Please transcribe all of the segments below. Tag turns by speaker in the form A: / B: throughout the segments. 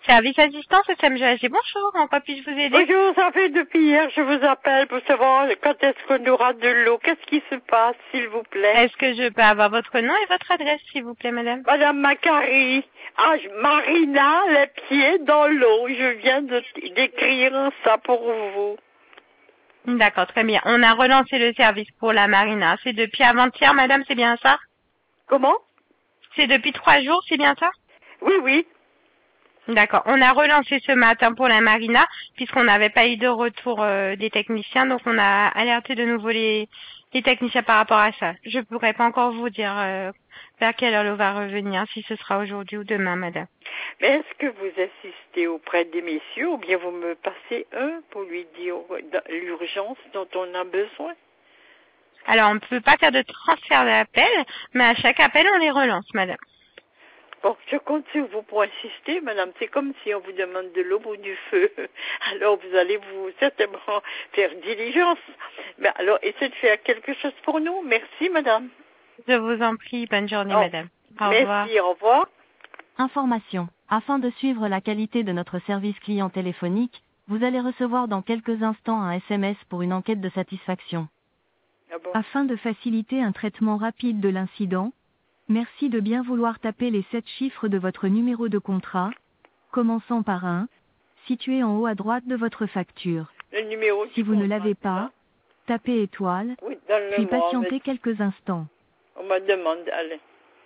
A: Service assistance au SMGAG, bonjour, en quoi puis-je vous aider?
B: Bonjour, ça fait depuis hier, je vous appelle pour savoir quand est-ce qu'on aura de l'eau. Qu'est-ce qui se passe, s'il vous plaît?
A: Est-ce que je peux avoir votre nom et votre adresse, s'il vous plaît, madame?
B: Madame Macari, Marina, les pieds dans l'eau. Je viens d'écrire ça pour vous.
A: D'accord, très bien. On a relancé le service pour la marina. C'est depuis avant-hier, madame, c'est bien ça?
B: Comment?
A: C'est depuis 3 jours, c'est bien ça?
B: Oui, oui.
A: D'accord. On a relancé ce matin pour la marina, puisqu'on n'avait pas eu de retour des techniciens, donc on a alerté de nouveau les techniciens par rapport à ça. Je ne pourrais pas encore vous dire vers quelle heure l'eau va revenir, si ce sera aujourd'hui ou demain, madame.
B: Mais est-ce que vous assistez auprès des messieurs ou bien vous me passez un pour lui dire l'urgence dont on a besoin?
A: Alors, on ne peut pas faire de transfert d'appel, mais à chaque appel, on les relance, madame.
B: Bon, je compte sur vous pour insister, madame. C'est comme si on vous demande de l'eau ou du feu. Alors, vous allez vous certainement faire diligence. Mais alors, essayez de faire quelque chose pour nous. Merci, madame.
A: Je vous en prie. Bonne journée, madame. Au revoir.
B: Merci, au revoir.
C: Information. Afin de suivre la qualité de notre service client téléphonique, vous allez recevoir dans quelques instants un SMS pour une enquête de satisfaction.
B: Ah bon?
C: Afin de faciliter un traitement rapide de l'incident, merci de bien vouloir taper les 7 chiffres de votre numéro de contrat, commençant par 1, situé en haut à droite de votre facture.
B: Le numéro
C: Si vous ne l'avez pas, tapez étoile,
B: oui,
C: puis patientez quelques instants.
B: On me demande, allez.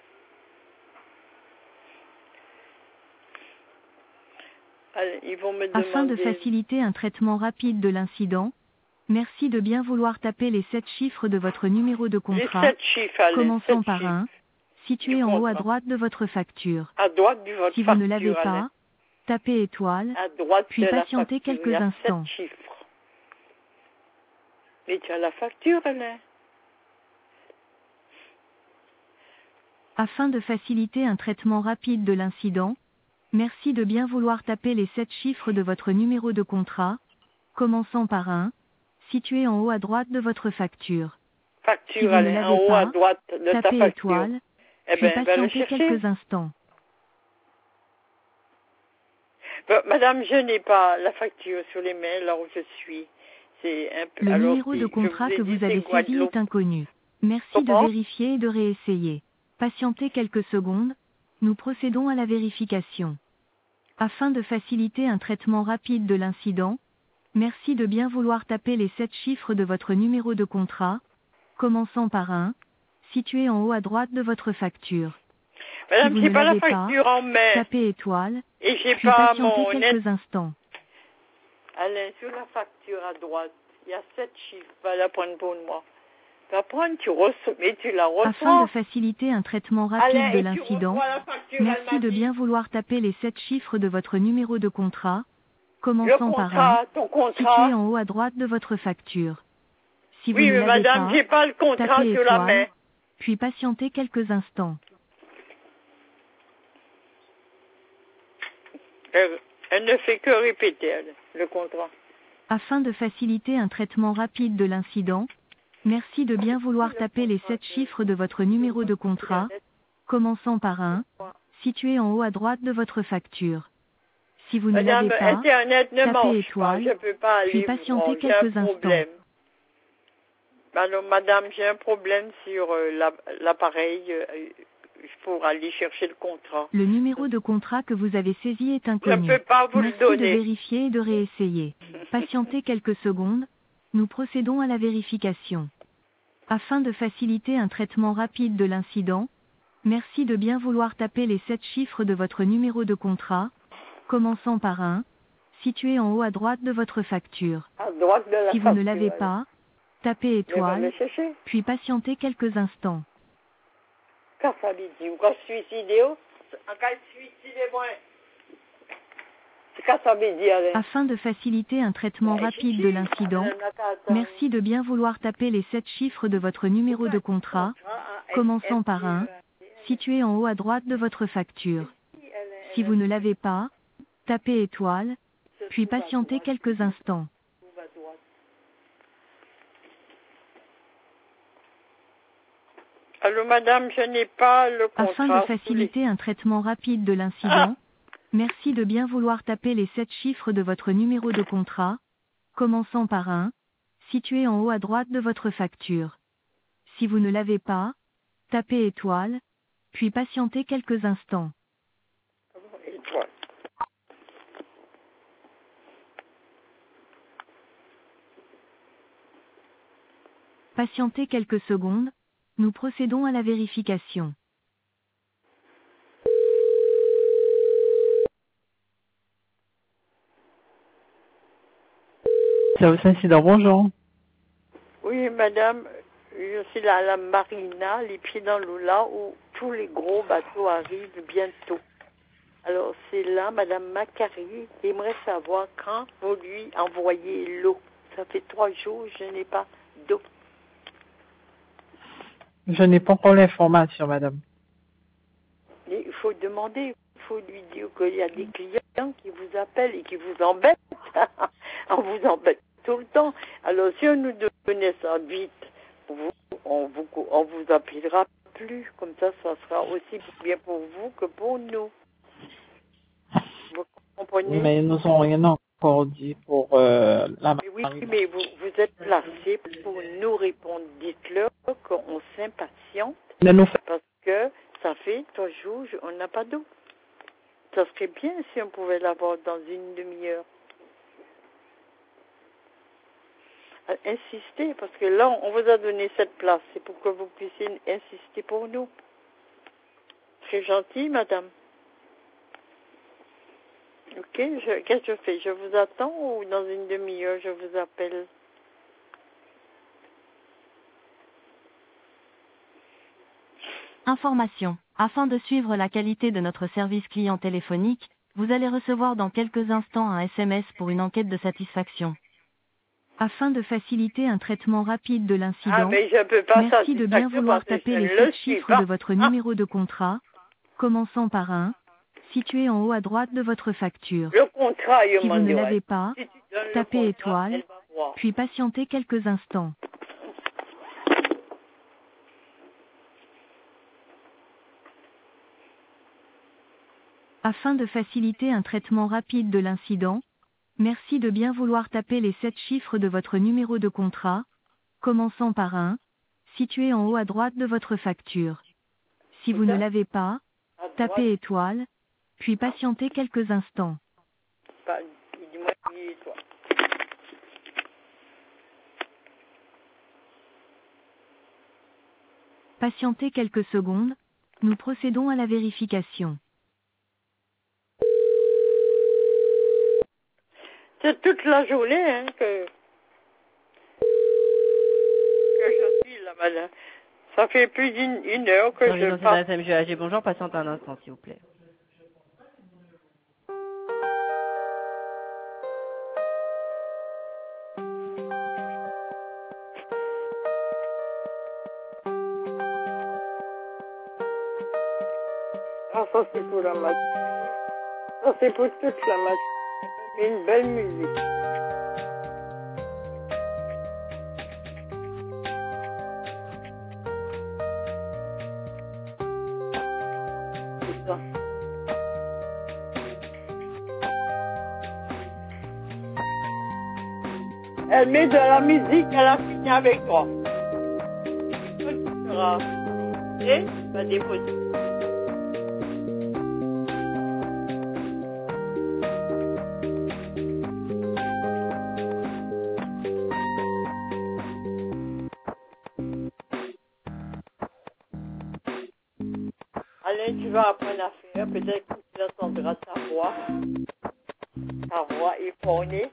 B: Allez, ils vont me demander...
C: Afin de faciliter un traitement rapide de l'incident, merci de bien vouloir taper les 7 chiffres de votre numéro de contrat,
B: les 7 chiffres, allez,
C: commençant
B: 7
C: par
B: chiffres.
C: 1, situé en haut à droite de votre facture.
B: À droite de votre
C: Si vous
B: facture,
C: ne l'avez pas,
B: allez.
C: tapez étoile,
B: À droite
C: puis
B: de la
C: patientez
B: facture,
C: quelques
B: il y a
C: instants.
B: 7 chiffres. Mais tu as la facture, elle.
C: Afin de faciliter un traitement rapide de l'incident, merci de bien vouloir taper les 7 chiffres de votre numéro de contrat, commençant par 1, situé en haut à droite de votre facture.
B: Facture,
C: Si vous ne
B: allez, en
C: l'avez
B: haut
C: pas,
B: à droite de ta
C: tapez
B: facture.
C: étoile,
B: Eh
C: puis
B: bien, va le
C: patientez
B: chercher.
C: quelques instants.
B: Bon, madame, je n'ai pas la facture sur les mails là où je suis. C'est un peu...
C: Le
B: alors,
C: numéro de contrat que vous avez saisi est inconnu. Merci de
B: Comment?
C: vérifier et de réessayer. Patientez quelques secondes, nous procédons à la vérification. Afin de faciliter un traitement rapide de l'incident, merci de bien vouloir taper les 7 chiffres de votre numéro de contrat, commençant par 1, situé en haut à droite de votre facture.
B: Madame,
C: si vous
B: j'ai
C: ne
B: pas la
C: l'avez pas,
B: facture en main.
C: tapez étoile,
B: Et j'ai
C: puis
B: pas
C: patientez
B: mon
C: quelques instants.
B: Allez, sur la facture à droite, il y a 7 chiffres. Va la prendre pour moi. Va prendre, tu reçois, mais tu la reçois.
C: Afin de faciliter un traitement rapide
B: Allez,
C: de
B: et tu
C: l'incident,
B: reçois la facture, elle
C: merci
B: m'a
C: de
B: dit.
C: bien vouloir taper les 7 chiffres de votre numéro de contrat, commençant
B: Le
C: par 1,
B: contrat, ton contrat.
C: situé en haut à droite de votre facture. Si vous
B: Oui,
C: ne
B: mais
C: l'avez
B: madame,
C: pas,
B: j'ai pas le contrat
C: tapez
B: sur la main.
C: étoile, puis patientez quelques instants.
B: Elle ne fait que répéter, elle, le contrat.
C: Afin de faciliter un traitement rapide de l'incident, merci de bien vouloir taper les 7 chiffres de votre numéro de contrat, commençant par 1, situé en haut à droite de votre facture. Si vous ne
B: Madame,
C: l'avez pas,
B: Internet ne
C: tapez
B: marche pas,
C: étoile,
B: je peux pas aller.
C: puis patientez
B: J'ai
C: quelques
B: un problème. Alors, madame, j'ai un problème sur l'appareil pour aller chercher le contrat.
C: Le numéro de contrat que vous avez saisi est
B: Je ne
C: inconnu.
B: peux pas vous
C: Merci
B: le donner.
C: de vérifier et de réessayer. Patientez quelques secondes, nous procédons à la vérification. Afin de faciliter un traitement rapide de l'incident, merci de bien vouloir taper les 7 chiffres de votre numéro de contrat, commençant par 1, situé en haut à droite de votre facture.
B: À droite de la
C: Si vous
B: facture,
C: ne l'avez
B: allez.
C: pas, tapez
B: Mais va le
C: étoile,
B: chercher.
C: puis patientez quelques instants.
B: Quand ça dit, ou quand suicidé, quand suicidé, moi. C'est quand ça dit, allez.
C: Afin de faciliter un traitement rapide de l'incident, merci de bien vouloir taper les 7 chiffres de votre numéro de contrat, commençant par 1, situé en haut à droite de votre facture. Si vous ne l'avez pas, tapez étoile, puis patientez quelques instants.
B: Alors, madame, je n'ai pas le contrat.
C: Afin de faciliter un traitement rapide de l'incident, Merci de bien vouloir taper les 7 chiffres de votre numéro de contrat, commençant par 1, situé en haut à droite de votre facture. Si vous ne l'avez pas, tapez étoile, puis patientez quelques instants.
B: Étoile.
C: Patientez quelques secondes, nous procédons à la vérification.
D: Service incident, bonjour.
B: Oui, madame, je suis là à la marina, les pieds dans l'eau, là où tous les gros bateaux arrivent bientôt. Alors, c'est là, madame Macari, qui aimerait savoir quand vous lui envoyez l'eau. Ça fait 3 jours, je n'ai pas d'eau.
D: Je n'ai pas encore l'information, madame.
B: Et il faut demander, il faut lui dire qu'il y a des clients qui vous appellent et qui vous embêtent. On vous embête tout le temps. Alors, si on nous donnait ça vite, on vous appellera plus. Comme ça sera aussi bien pour vous que pour nous. Vous comprenez?
D: Mais ils nous ont rien encore dit pour la
B: Mais oui,
D: marina.
B: mais vous êtes placé pour nous répondre. Dites-leur qu'on s'impatiente
D: Ne nous fait-
B: parce que ça fait 3 jours, on n'a pas d'eau. Ça serait bien si on pouvait l'avoir dans une demi-heure. Insistez, parce que là, on vous a donné cette place. C'est pour que vous puissiez insister pour nous. C'est gentil, madame. Ok, qu'est-ce que je fais? Je vous attends ou dans une demi-heure, je vous appelle?
C: Information. Afin de suivre la qualité de notre service client téléphonique, vous allez recevoir dans quelques instants un SMS pour une enquête de satisfaction. Afin de faciliter un traitement rapide de
B: Ah,
C: l'incident,
B: mais je peux pas
C: merci de bien vouloir
B: parce que
C: taper
B: je
C: les
B: ne
C: 7
B: le suis
C: chiffres
B: pas.
C: de votre numéro de contrat, commençant par 1, situé en haut à droite de votre facture.
B: Le contrat, il
C: Si
B: m'en
C: vous ne
B: dirait.
C: l'avez pas,
B: Si tu donnes le
C: tapez
B: contrat,
C: étoile,
B: elle va voir.
C: puis patientez quelques instants. Afin de faciliter un traitement rapide de l'incident, merci de bien vouloir taper les 7 chiffres de votre numéro de contrat, commençant par 1, situé en haut à droite de votre facture. Si vous ne l'avez pas,
B: À droite,
C: tapez étoile, puis patientez quelques instants.
B: pas, dis-moi, toi.
C: Patientez quelques secondes, nous procédons à la vérification.
B: C'est toute la journée hein, que je suis là, madame. Ça fait plus d'une heure que je parle.
E: SMGAG, bonjour, patiente un instant, s'il vous plaît.
B: Ah, ça c'est pour la matinée. Ça c'est pour toute la matinée. Une belle musique. C'est ça. Elle met de la musique, elle a fini avec toi. Quand tu seras prêt, va déposer. Alain, tu vas apprendre à faire. Peut-être que tu entendras ta voix. Ta voix effronée.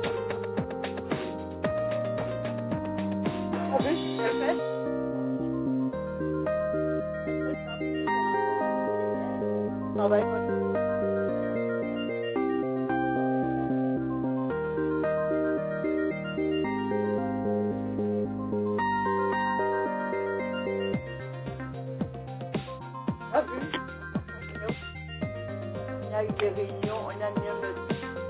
B: T'as vu ce qu'elle fait? des réunions, on a mis un...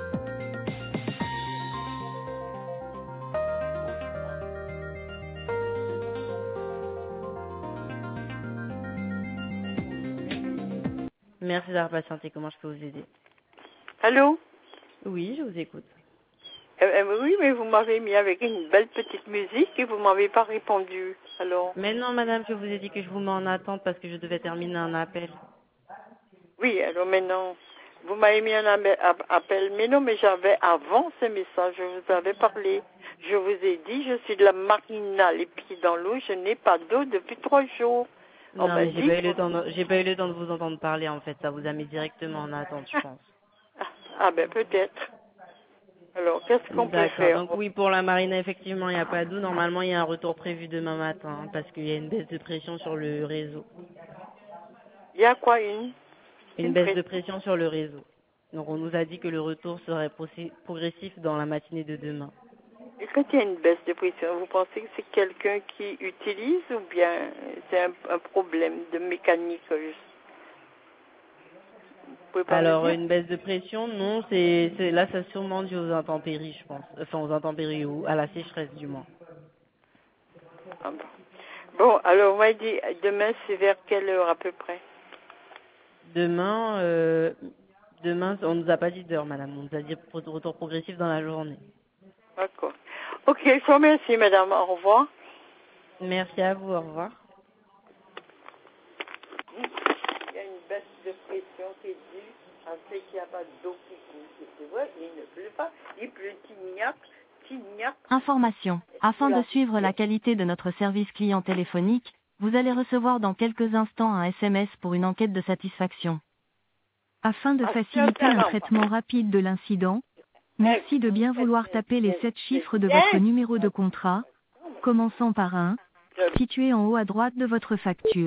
E: Merci d'avoir patienté. Comment je peux vous aider?
B: Allô?
E: Oui, je vous écoute.
B: Oui, mais vous m'avez mis avec une belle petite musique et vous m'avez pas répondu. Alors?
E: Mais non, madame, je vous ai dit que je vous mets en attente parce que je devais terminer un appel.
B: Oui, alors maintenant, vous m'avez mis un appel, mais non, mais j'avais avant ce message, je vous avais parlé. Je vous ai dit, je suis de la marina, les pieds dans l'eau, je n'ai pas d'eau depuis 3 jours. On
E: Non,
B: m'a
E: mais
B: dit...
E: j'ai pas eu le temps de vous entendre parler, en fait. Ça vous a mis directement en attente, je pense.
B: Ben peut-être. Alors, qu'est-ce qu'on peut
E: D'accord.
B: faire?
E: Donc oui, pour la marina, effectivement, il n'y a pas d'eau. Normalement, il y a un retour prévu demain matin hein, parce qu'il y a une baisse de pression sur le réseau.
B: Il y a quoi
E: Une baisse de pression sur le réseau. Donc on nous a dit que le retour serait progressif dans la matinée de demain.
B: Et quand il y a une baisse de pression, vous pensez que c'est quelqu'un qui utilise ou bien c'est un problème de mécanique juste? Vous pouvez pas me
E: Alors
B: dire?
E: une baisse de pression, non, là ça sûrement dû aux intempéries, je pense. Enfin aux intempéries ou à la sécheresse du moins.
B: Ah bon. Bon, alors on m'a dit demain c'est vers quelle heure à peu près?
E: Demain, on nous a pas dit d'heure, madame. On nous a dit retour progressif dans la journée.
B: D'accord. Ok, je vous remercie, madame. Au revoir.
E: Merci à vous, au revoir.
B: Il y a une baisse de pression qui est due à ce qu'il n'y a pas d'eau qui coule. C'est vrai, il ne pleut pas. Il pleut tignac.
C: Information. Afin de suivre la qualité de notre service client téléphonique, vous allez recevoir dans quelques instants un SMS pour une enquête de satisfaction. Afin de faciliter un traitement rapide de l'incident, merci de bien vouloir taper les 7 chiffres de votre numéro de contrat, commençant par 1, situé en haut à droite de votre facture.